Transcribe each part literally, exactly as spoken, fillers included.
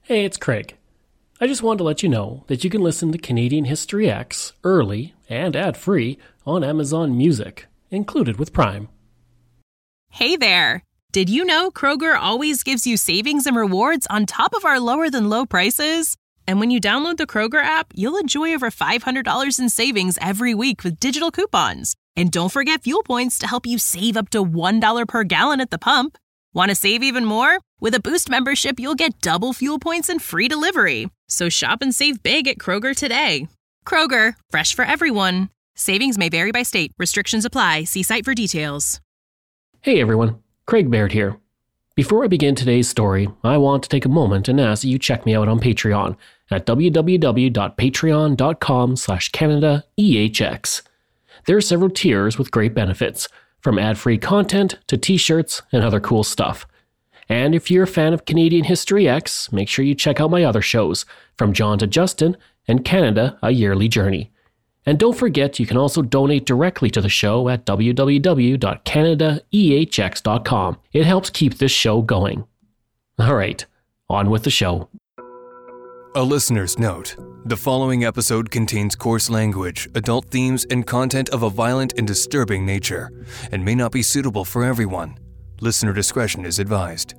Hey, it's Craig. I just wanted to let you know that you can listen to Canadian History X early and ad-free on Amazon Music, included with Prime. Hey there! Did you know Kroger always gives you savings and rewards on top of our lower-than-low prices? And when you download the Kroger app, you'll enjoy over five hundred dollars in savings every week with digital coupons. And don't forget fuel points to help you save up to one dollar per gallon at the pump. Want to save even more? With a Boost membership, you'll get double fuel points and free delivery. So shop and save big at Kroger today. Kroger, fresh for everyone. Savings may vary by state. Restrictions apply. See site for details. Hey everyone, Craig Baird here. Before I begin today's story, I want to take a moment and ask that you check me out on Patreon at www.patreon.com slash CanadaEHX. There are several tiers with great benefits, from ad-free content to t-shirts and other cool stuff. And if you're a fan of Canadian History X, make sure you check out my other shows, From John to Justin and Canada, A Yearly Journey. And don't forget, you can also donate directly to the show at w w w dot canada e h x dot com. It helps keep this show going. All right, on with the show. A listener's note. The following episode contains coarse language, adult themes, and content of a violent and disturbing nature, and may not be suitable for everyone. Listener discretion is advised.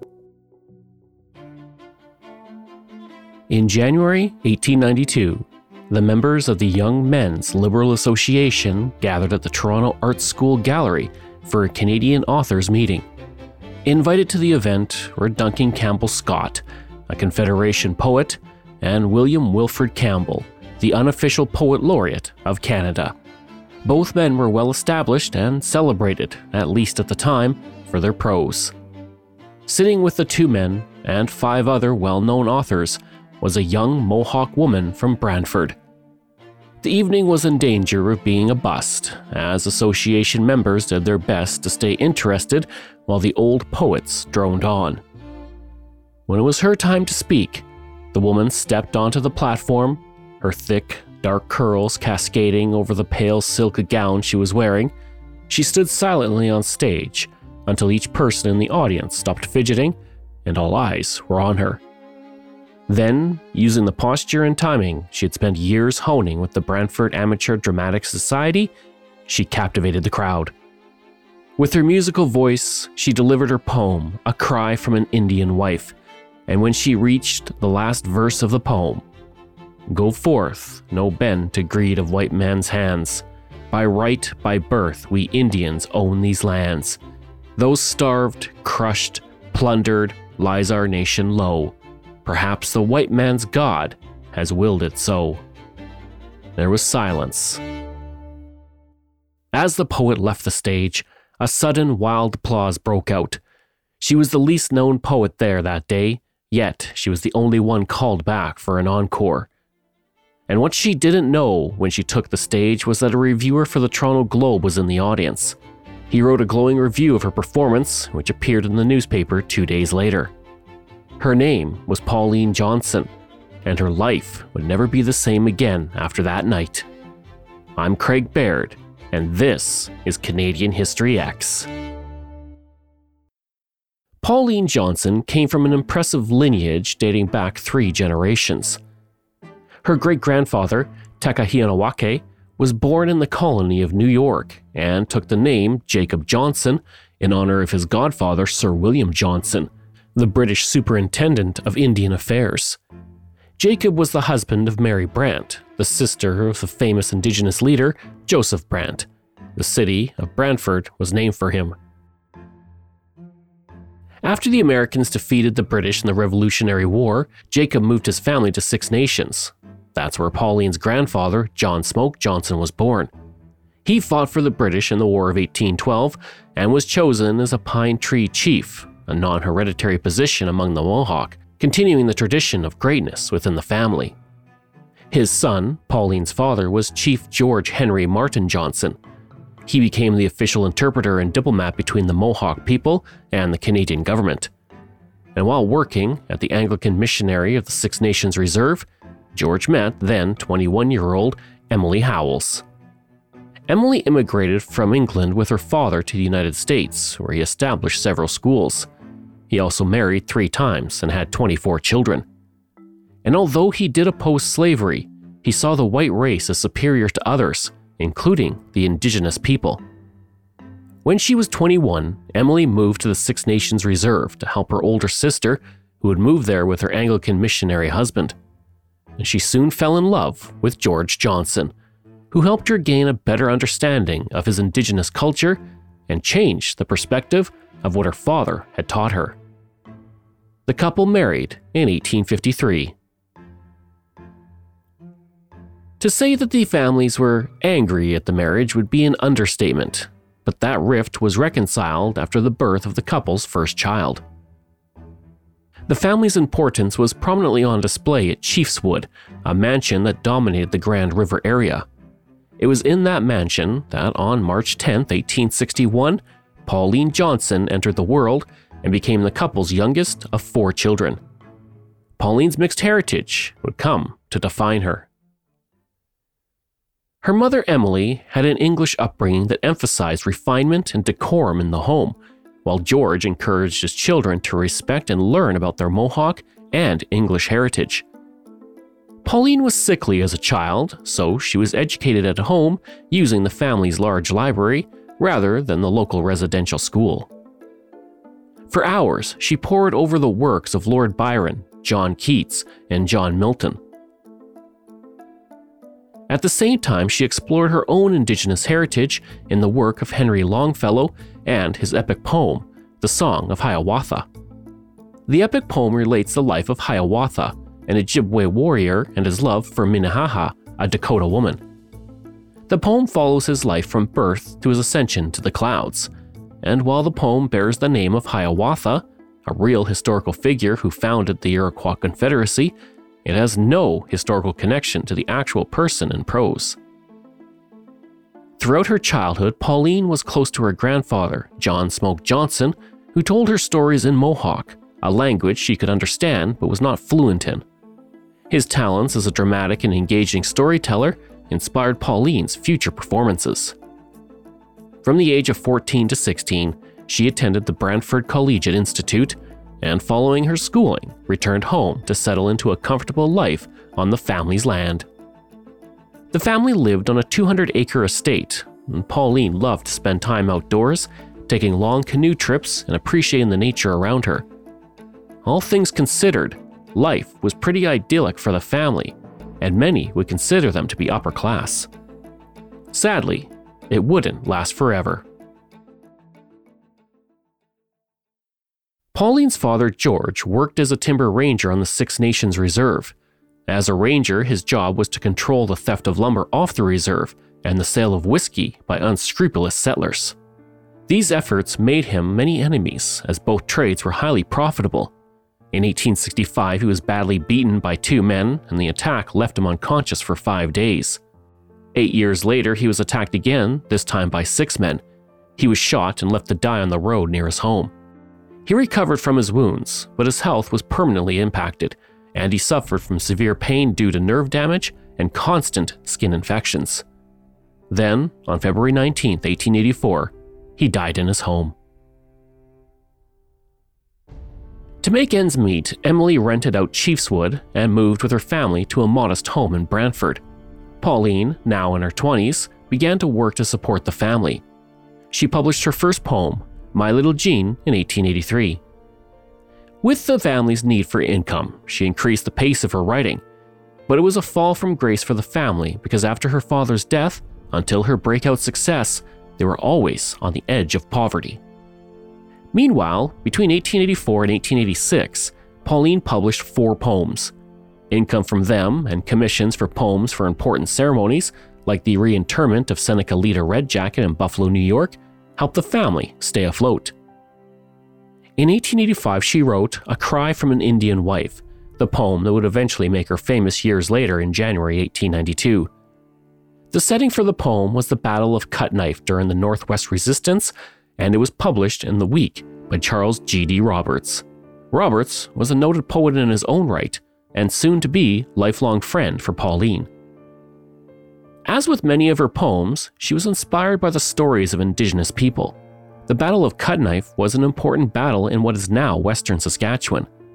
In January eighteen ninety-two, the members of the Young Men's Liberal Association gathered at the Toronto Art School Gallery for a Canadian authors meeting. Invited to the event were Duncan Campbell Scott, a Confederation poet, and William Wilfred Campbell, the unofficial poet laureate of Canada. Both men were well established and celebrated, at least at the time, for their prose. Sitting with the two men and five other well-known authors was a young Mohawk woman from Brantford. The evening was in danger of being a bust, as association members did their best to stay interested while the old poets droned on. When it was her time to speak, the woman stepped onto the platform, her thick, dark curls cascading over the pale silk gown she was wearing. She stood silently on stage until each person in the audience stopped fidgeting and all eyes were on her. Then, using the posture and timing she had spent years honing with the Brantford Amateur Dramatic Society, she captivated the crowd. With her musical voice, she delivered her poem, A Cry from an Indian Wife, and when she reached the last verse of the poem, "Go forth, no bend to greed of white man's hands. By right, by birth, we Indians own these lands. Those starved, crushed, plundered, lies our nation low. Perhaps the white man's God has willed it so." There was silence. As the poet left the stage, a sudden wild applause broke out. She was the least known poet there that day, yet she was the only one called back for an encore. And what she didn't know when she took the stage was that a reviewer for the Toronto Globe was in the audience. He wrote a glowing review of her performance, which appeared in the newspaper two days later. Her name was Pauline Johnson, and her life would never be the same again after that night. I'm Craig Baird, and this is Canadian History X. Pauline Johnson came from an impressive lineage dating back three generations. Her great-grandfather, Tekahianawake, was born in the colony of New York and took the name Jacob Johnson in honor of his godfather, Sir William Johnson, the British Superintendent of Indian Affairs. Jacob was the husband of Mary Brant, the sister of the famous Indigenous leader, Joseph Brant. The city of Brantford was named for him. After the Americans defeated the British in the Revolutionary War, Jacob moved his family to Six Nations. That's where Pauline's grandfather, John Smoke Johnson, was born. He fought for the British in the War of eighteen twelve and was chosen as a Pine Tree Chief, a non-hereditary position among the Mohawk, continuing the tradition of greatness within the family. His son, Pauline's father, was Chief George Henry Martin Johnson. He became the official interpreter and diplomat between the Mohawk people and the Canadian government. And while working at the Anglican Missionary of the Six Nations Reserve, George met then twenty-one-year-old Emily Howells. Emily immigrated from England with her father to the United States, where he established several schools. He also married three times and had twenty-four children. And although he did oppose slavery, he saw the white race as superior to others, including the indigenous people. When she was twenty-one, Emily moved to the Six Nations Reserve to help her older sister, who had moved there with her Anglican missionary husband. And she soon fell in love with George Johnson, who helped her gain a better understanding of his indigenous culture and change the perspective of what her father had taught her. The couple married in eighteen fifty-three. To say that the families were angry at the marriage would be an understatement, but that rift was reconciled after the birth of the couple's first child. The family's importance was prominently on display at Chiefswood, a mansion that dominated the Grand River area. It was in that mansion that on March tenth, eighteen sixty-one, Pauline Johnson entered the world and became the couple's youngest of four children. Pauline's mixed heritage would come to define her. Her mother, Emily, had an English upbringing that emphasized refinement and decorum in the home, while George encouraged his children to respect and learn about their Mohawk and English heritage. Pauline was sickly as a child, so she was educated at home using the family's large library rather than the local residential school. For hours, she pored over the works of Lord Byron, John Keats, and John Milton. At the same time, she explored her own Indigenous heritage in the work of Henry Longfellow and his epic poem, The Song of Hiawatha. The epic poem relates the life of Hiawatha, an Ojibwe warrior, and his love for Minnehaha, a Dakota woman. The poem follows his life from birth to his ascension to the clouds, and while the poem bears the name of Hiawatha, a real historical figure who founded the Iroquois Confederacy, it has no historical connection to the actual person in prose. Throughout her childhood, Pauline was close to her grandfather, John Smoke Johnson, who told her stories in Mohawk, a language she could understand but was not fluent in. His talents as a dramatic and engaging storyteller inspired Pauline's future performances. From the age of fourteen to sixteen, she attended the Brantford Collegiate Institute, and following her schooling, returned home to settle into a comfortable life on the family's land. The family lived on a two hundred acre estate, and Pauline loved to spend time outdoors, taking long canoe trips and appreciating the nature around her. All things considered, life was pretty idyllic for the family, and many would consider them to be upper class. Sadly, it wouldn't last forever. Pauline's father, George, worked as a timber ranger on the Six Nations Reserve. As a ranger, his job was to control the theft of lumber off the reserve and the sale of whiskey by unscrupulous settlers. These efforts made him many enemies, as both trades were highly profitable. In eighteen sixty-five, he was badly beaten by two men, and the attack left him unconscious for five days. Eight years later, he was attacked again, this time by six men. He was shot and left to die on the road near his home. He recovered from his wounds, but his health was permanently impacted, and he suffered from severe pain due to nerve damage and constant skin infections. Then, on February nineteenth, eighteen eighty-four, he died in his home. To make ends meet, Emily rented out Chiefswood and moved with her family to a modest home in Brantford. Pauline, now in her twenties, began to work to support the family. She published her first poem, My Little Jean, in eighteen eighty-three. With the family's need for income, she increased the pace of her writing, but it was a fall from grace for the family because after her father's death, until her breakout success, they were always on the edge of poverty. Meanwhile, between eighteen eighty-four and eighteen eighty-six, Pauline published four poems. Income from them and commissions for poems for important ceremonies, like the reinterment of Seneca Leda Red Jacket in Buffalo, New York, helped the family stay afloat. In eighteen eighty-five, she wrote A Cry from an Indian Wife, the poem that would eventually make her famous years later in January eighteen ninety-two. The setting for the poem was the Battle of Cut Knife during the Northwest Resistance, and it was published in The Week by Charles G D Roberts. Roberts was a noted poet in his own right, and soon to be lifelong friend for Pauline. As with many of her poems, she was inspired by the stories of Indigenous people. The Battle of Cut Knife was an important battle in what is now Western Saskatchewan.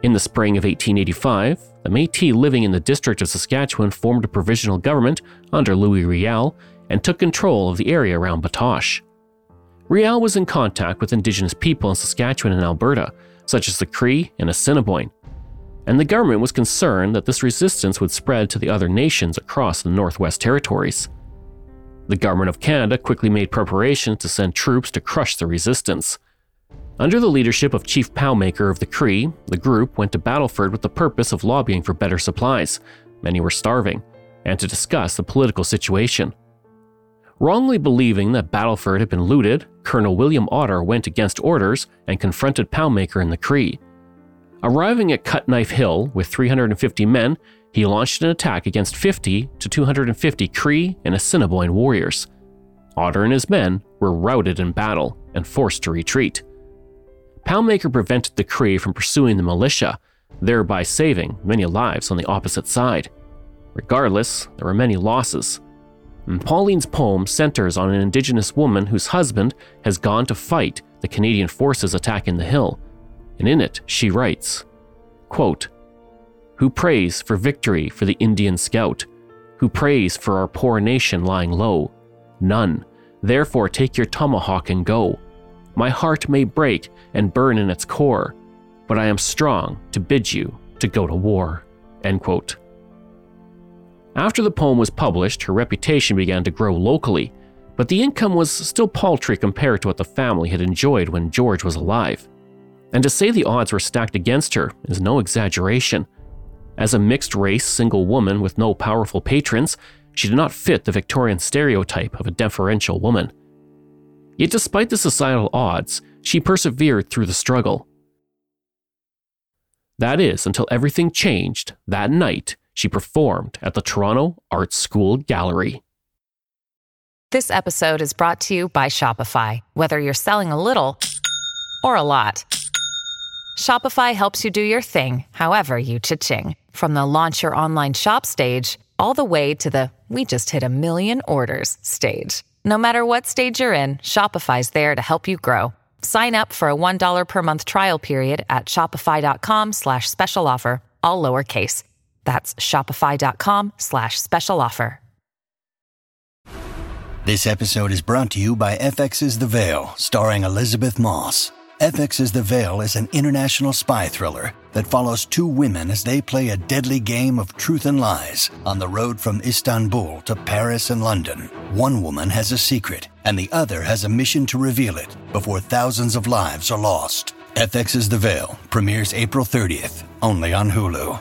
In the spring of eighteen eighty-five, the Métis living in the district of Saskatchewan formed a provisional government under Louis Riel and took control of the area around Batoche. Riel was in contact with Indigenous people in Saskatchewan and Alberta, such as the Cree and Assiniboine, and the government was concerned that this resistance would spread to the other nations across the Northwest Territories. The Government of Canada quickly made preparations to send troops to crush the resistance. Under the leadership of Chief Powmaker of the Cree, the group went to Battleford with the purpose of lobbying for better supplies, many were starving, and to discuss the political situation. Wrongly believing that Battleford had been looted, Colonel William Otter went against orders and confronted Powmaker and the Cree. Arriving at Cut Knife Hill with three hundred fifty men, he launched an attack against fifty to two hundred fifty Cree and Assiniboine warriors. Otter and his men were routed in battle and forced to retreat. Powmaker prevented the Cree from pursuing the militia, thereby saving many lives on the opposite side. Regardless, there were many losses. And Pauline's poem centers on an Indigenous woman whose husband has gone to fight the Canadian forces attacking the hill, and in it she writes, quote, "Who prays for victory for the Indian scout? Who prays for our poor nation lying low? None. Therefore take your tomahawk and go. My heart may break and burn in its core, but I am strong to bid you to go to war." End quote. After the poem was published, her reputation began to grow locally, but the income was still paltry compared to what the family had enjoyed when George was alive. And to say the odds were stacked against her is no exaggeration. As a mixed-race single woman with no powerful patrons, she did not fit the Victorian stereotype of a deferential woman. Yet despite the societal odds, she persevered through the struggle. That is, until everything changed that night she performed at the Toronto Art School Gallery. This episode is brought to you by Shopify. Whether you're selling a little or a lot, Shopify helps you do your thing, however you cha-ching. From the launch your online shop stage, all the way to the we just hit a million orders stage. No matter what stage you're in, Shopify's there to help you grow. Sign up for a one dollar per month trial period at shopify.com slash special offer, all lowercase. That's shopify.com slash special offer. This episode is brought to you by F X's The Veil, starring Elizabeth Moss. F X's The Veil is an international spy thriller that follows two women as they play a deadly game of truth and lies on the road from Istanbul to Paris and London. One woman has a secret, and the other has a mission to reveal it before thousands of lives are lost. F X's The Veil premieres April thirtieth, only on Hulu.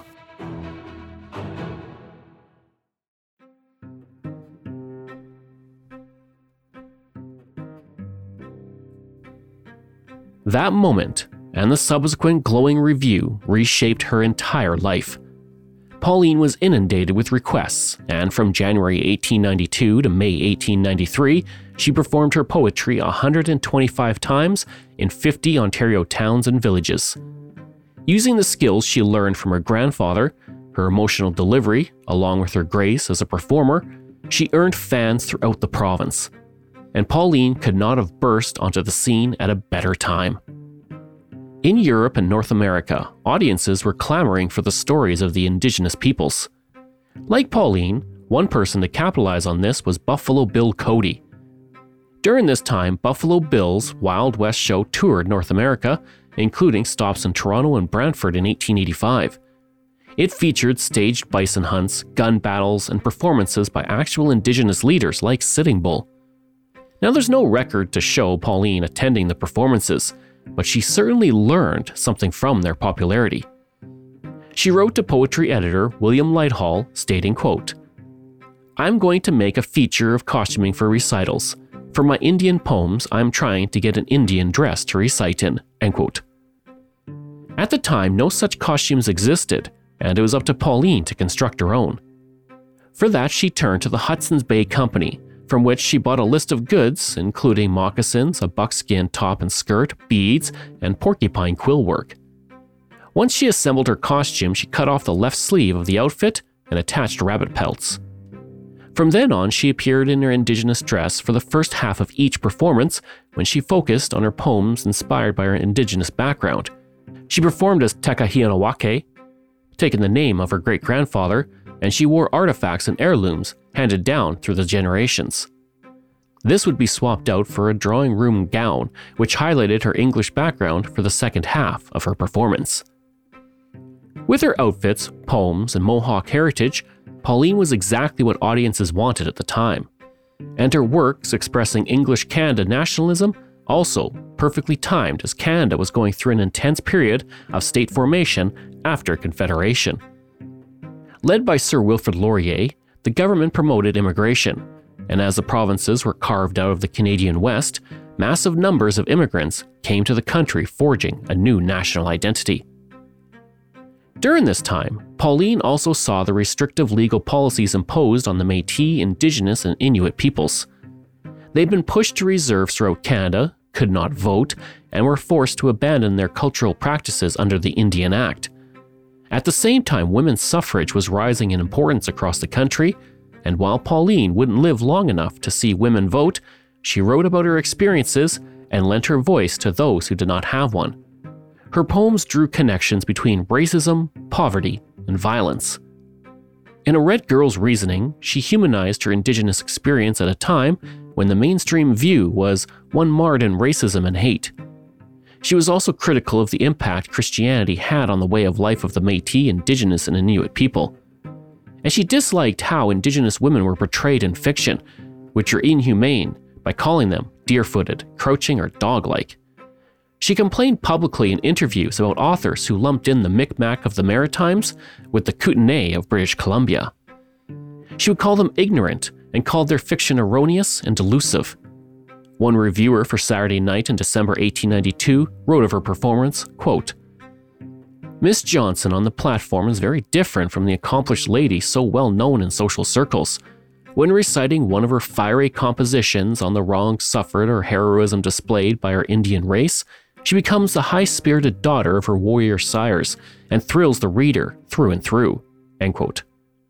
That moment and the subsequent glowing review reshaped her entire life. Pauline was inundated with requests, and from January eighteen ninety-two to May eighteen ninety-three, she performed her poetry one hundred twenty-five times in fifty Ontario towns and villages. Using the skills she learned from her grandfather, her emotional delivery, along with her grace as a performer, she earned fans throughout the province. And Pauline could not have burst onto the scene at a better time. In Europe and North America, audiences were clamoring for the stories of the Indigenous peoples. Like Pauline, one person to capitalize on this was Buffalo Bill Cody. During this time, Buffalo Bill's Wild West show toured North America, including stops in Toronto and Brantford in eighteen eighty-five. It featured staged bison hunts, gun battles, and performances by actual Indigenous leaders like Sitting Bull. Now, there's no record to show Pauline attending the performances, but she certainly learned something from their popularity. She wrote to poetry editor William Lighthall, stating, quote, "I'm going to make a feature of costuming for recitals. For my Indian poems, I'm trying to get an Indian dress to recite in," end quote. At the time, no such costumes existed, and it was up to Pauline to construct her own. For that, she turned to the Hudson's Bay Company, from which she bought a list of goods, including moccasins, a buckskin top and skirt, beads, and porcupine quill work. Once she assembled her costume, she cut off the left sleeve of the outfit and attached rabbit pelts. From then on, she appeared in her Indigenous dress for the first half of each performance, when she focused on her poems inspired by her Indigenous background. She performed as Tekahianawake, taking the name of her great-grandfather, and she wore artifacts and heirlooms handed down through the generations. This would be swapped out for a drawing room gown, which highlighted her English background for the second half of her performance. With her outfits, poems, and Mohawk heritage, Pauline was exactly what audiences wanted at the time. And her works expressing English Canada nationalism also perfectly timed as Canada was going through an intense period of state formation after Confederation. Led by Sir Wilfrid Laurier, the government promoted immigration, and as the provinces were carved out of the Canadian West, massive numbers of immigrants came to the country forging a new national identity. During this time, Pauline also saw the restrictive legal policies imposed on the Métis, Indigenous, and Inuit peoples. They'd been pushed to reserves throughout Canada, could not vote, and were forced to abandon their cultural practices under the Indian Act. At the same time, women's suffrage was rising in importance across the country, and while Pauline wouldn't live long enough to see women vote, she wrote about her experiences and lent her voice to those who did not have one. Her poems drew connections between racism, poverty, and violence. In A Red Girl's Reasoning, she humanized her Indigenous experience at a time when the mainstream view was one marred in racism and hate. She was also critical of the impact Christianity had on the way of life of the Métis, Indigenous, and Inuit people. And she disliked how Indigenous women were portrayed in fiction, which are inhumane, by calling them deer-footed, crouching, or dog-like. She complained publicly in interviews about authors who lumped in the Micmac of the Maritimes with the Kootenai of British Columbia. She would call them ignorant and called their fiction erroneous and delusive. One reviewer for Saturday Night in December eighteen ninety-two wrote of her performance, quote, "Miss Johnson on the platform is very different from the accomplished lady so well known in social circles. When reciting one of her fiery compositions on the wrongs suffered or heroism displayed by her Indian race, she becomes the high-spirited daughter of her warrior sires and thrills the reader through and through." End quote.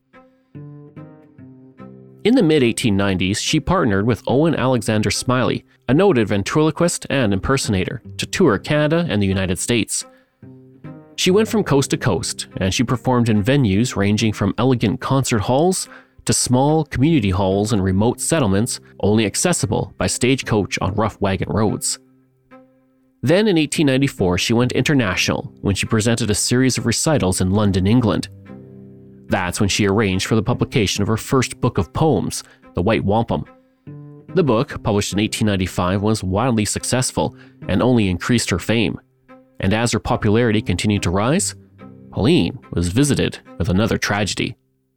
In the mid eighteen nineties, she partnered with Owen Alexander Smiley, a noted ventriloquist and impersonator, to tour Canada and the United States. She went from coast to coast, and she performed in venues ranging from elegant concert halls to small community halls in remote settlements only accessible by stagecoach on rough wagon roads. Then in eighteen ninety-four, she went international when she presented a series of recitals in London, England. That's when she arranged for the publication of her first book of poems, The White Wampum. The book, published in eighteen ninety-five, was wildly successful and only increased her fame. And as her popularity continued to rise, Pauline was visited with another tragedy.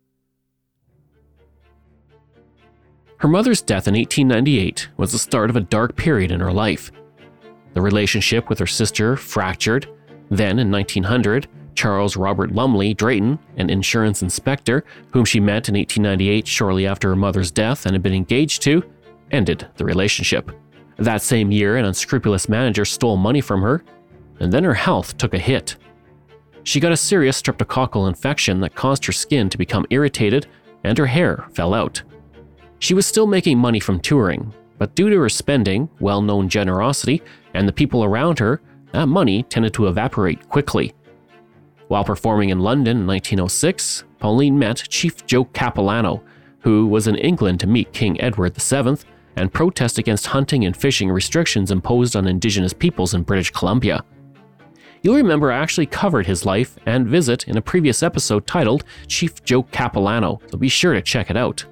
Her mother's death in eighteen ninety-eight was the start of a dark period in her life. The relationship with her sister fractured. Then, in nineteen hundred, Charles Robert Lumley Drayton, an insurance inspector whom she met in eighteen ninety-eight shortly after her mother's death and had been engaged to, ended the relationship. That same year, an unscrupulous manager stole money from her, and then her health took a hit. She got a serious streptococcal infection that caused her skin to become irritated and her hair fell out. She was still making money from touring, but due to her spending, well-known generosity, and the people around her, that money tended to evaporate quickly. While performing in London in nineteen oh six, Pauline met Chief Joe Capilano, who was in England to meet King Edward the seventh and protest against hunting and fishing restrictions imposed on Indigenous peoples in British Columbia. You'll remember I actually covered his life and visit in a previous episode titled Chief Joe Capilano, so be sure to check it out.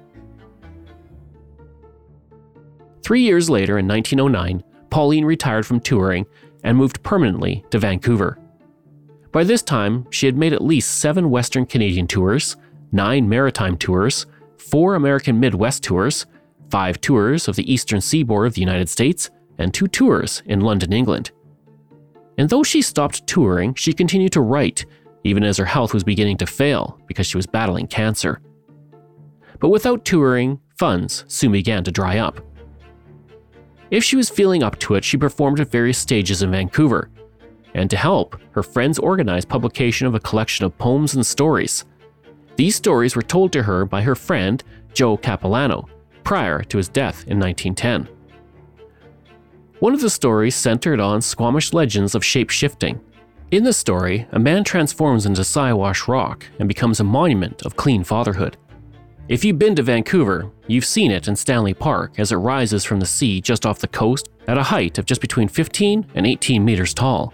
Three years later, in nineteen oh nine, Pauline retired from touring and moved permanently to Vancouver. By this time, she had made at least seven Western Canadian tours, nine maritime tours, four American Midwest tours, five tours of the eastern seaboard of the United States, and two tours in London, England. And though she stopped touring, she continued to write, even as her health was beginning to fail because she was battling cancer. But without touring, funds soon began to dry up. If she was feeling up to it, she performed at various stages in Vancouver. And to help, her friends organized publication of a collection of poems and stories. These stories were told to her by her friend, Joe Capilano, prior to his death in nineteen ten. One of the stories centered on Squamish legends of shape-shifting. In this story, a man transforms into Siwash Rock and becomes a monument of clean fatherhood. If you've been to Vancouver, you've seen it in Stanley Park as it rises from the sea just off the coast at a height of just between fifteen and eighteen meters tall.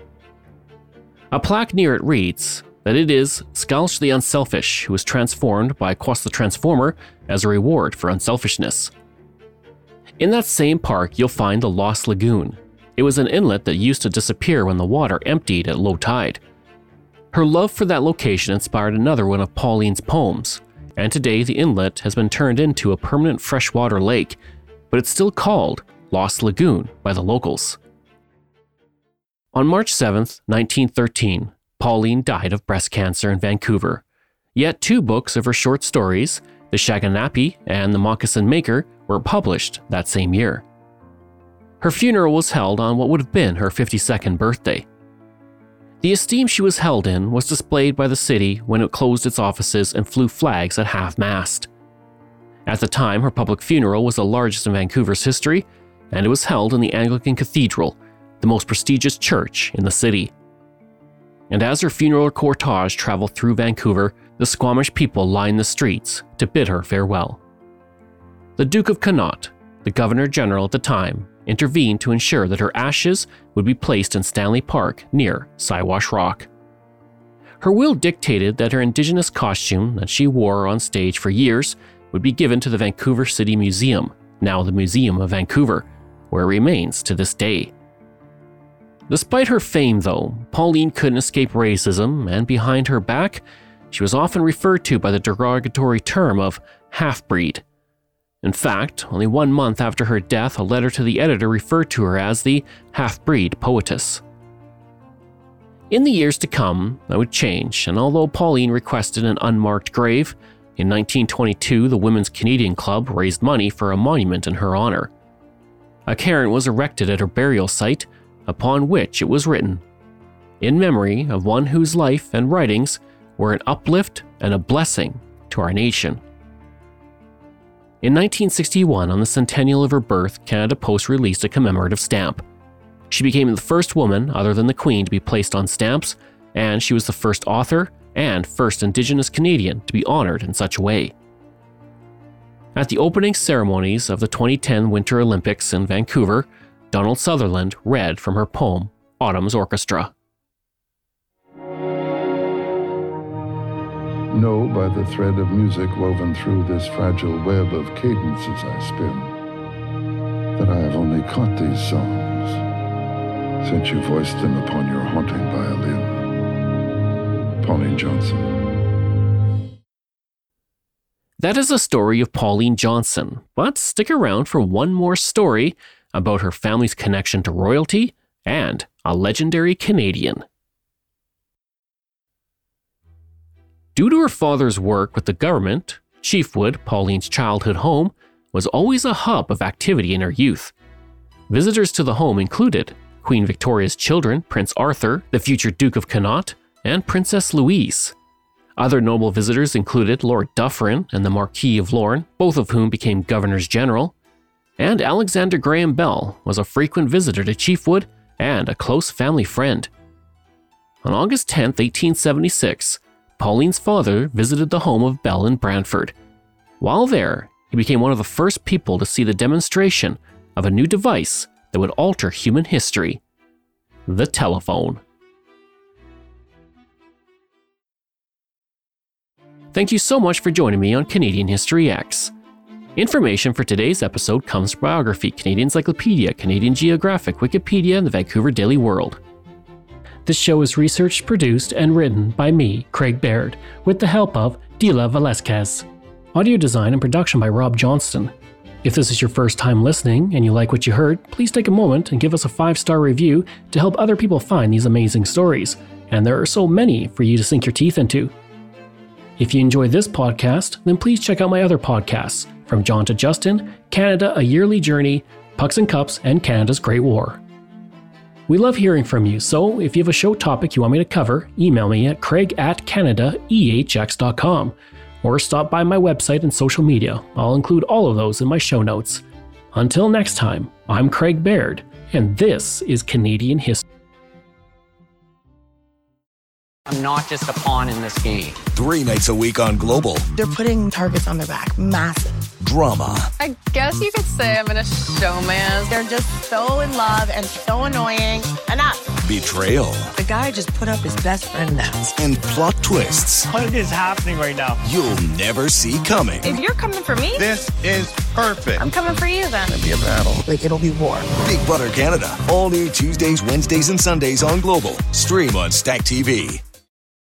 A plaque near it reads that it is Skalch the Unselfish who was transformed by Quas the Transformer as a reward for unselfishness. In that same park, you'll find the Lost Lagoon. It was an inlet that used to disappear when the water emptied at low tide. Her love for that location inspired another one of Pauline's poems, and today the inlet has been turned into a permanent freshwater lake, but it's still called Lost Lagoon by the locals. On March seventh, nineteen thirteen, Pauline died of breast cancer in Vancouver. Yet two books of her short stories, The Shaganappi and The Moccasin Maker, were published that same year. Her funeral was held on what would have been her fifty-second birthday. The esteem she was held in was displayed by the city when it closed its offices and flew flags at half-mast. At the time, her public funeral was the largest in Vancouver's history, and it was held in the Anglican Cathedral, the most prestigious church in the city. And as her funeral cortege traveled through Vancouver, the Squamish people lined the streets to bid her farewell. The Duke of Connaught, the Governor General at the time, intervened to ensure that her ashes would be placed in Stanley Park near Siwash Rock. Her will dictated that her Indigenous costume that she wore on stage for years would be given to the Vancouver City Museum, now the Museum of Vancouver, where it remains to this day. Despite her fame, though, Pauline couldn't escape racism, and behind her back, she was often referred to by the derogatory term of half-breed. In fact, only one month after her death, a letter to the editor referred to her as the half-breed poetess. In the years to come, that would change, and although Pauline requested an unmarked grave, in nineteen twenty-two the Women's Canadian Club raised money for a monument in her honor. A cairn was erected at her burial site, upon which it was written, "In memory of one whose life and writings were an uplift and a blessing to our nation." In nineteen sixty-one, on the centennial of her birth, Canada Post released a commemorative stamp. She became the first woman, other than the Queen, to be placed on stamps, and she was the first author and first Indigenous Canadian to be honored in such a way. At the opening ceremonies of the twenty ten Winter Olympics in Vancouver, Donald Sutherland read from her poem, Autumn's Orchestra. Know by the thread of music woven through this fragile web of cadences I spin, that I have only caught these songs since you voiced them upon your haunting violin. Pauline Johnson. That is a story of Pauline Johnson, but stick around for one more story about her family's connection to royalty and a legendary Canadian. Due to her father's work with the government, Chiefwood, Pauline's childhood home, was always a hub of activity in her youth. Visitors to the home included Queen Victoria's children, Prince Arthur, the future Duke of Connaught, and Princess Louise. Other notable visitors included Lord Dufferin and the Marquis of Lorne, both of whom became Governors General, and Alexander Graham Bell was a frequent visitor to Chiefwood and a close family friend. On August tenth, eighteen seventy-six, Pauline's father visited the home of Bell in Brantford. While there, he became one of the first people to see the demonstration of a new device that would alter human history: the telephone. Thank you so much for joining me on Canadian History X. Information for today's episode comes from Biography, Canadian Encyclopedia, Canadian Geographic, Wikipedia, and the Vancouver Daily World. This show is researched, produced, and written by me, Craig Baird, with the help of Dila Velasquez. Audio design and production by Rob Johnston. If this is your first time listening and you like what you heard, please take a moment and give us a five-star review to help other people find these amazing stories, and there are so many for you to sink your teeth into. If you enjoy this podcast, then please check out my other podcasts, From John to Justin, Canada, A Yearly Journey, Pucks and Cups, and Canada's Great War. We love hearing from you, so if you have a show topic you want me to cover, email me at craig at canada e h x dot com or stop by my website and social media. I'll include all of those in my show notes. Until next time, I'm Craig Baird, and this is Canadian History. I'm not just a pawn in this game. Three nights a week on Global. They're putting targets on their back. Massive. Drama. I guess you could say I'm in a showman. They're just so in love and so annoying. Enough. Betrayal. The guy just put up his best friend dance. And plot twists. What is happening right now? You'll never see coming. If you're coming for me, this is perfect. I'm coming for you then. It'll be a battle. Like, it'll be war. Big Brother Canada. All new Tuesdays, Wednesdays, and Sundays on Global. Stream on Stack T V.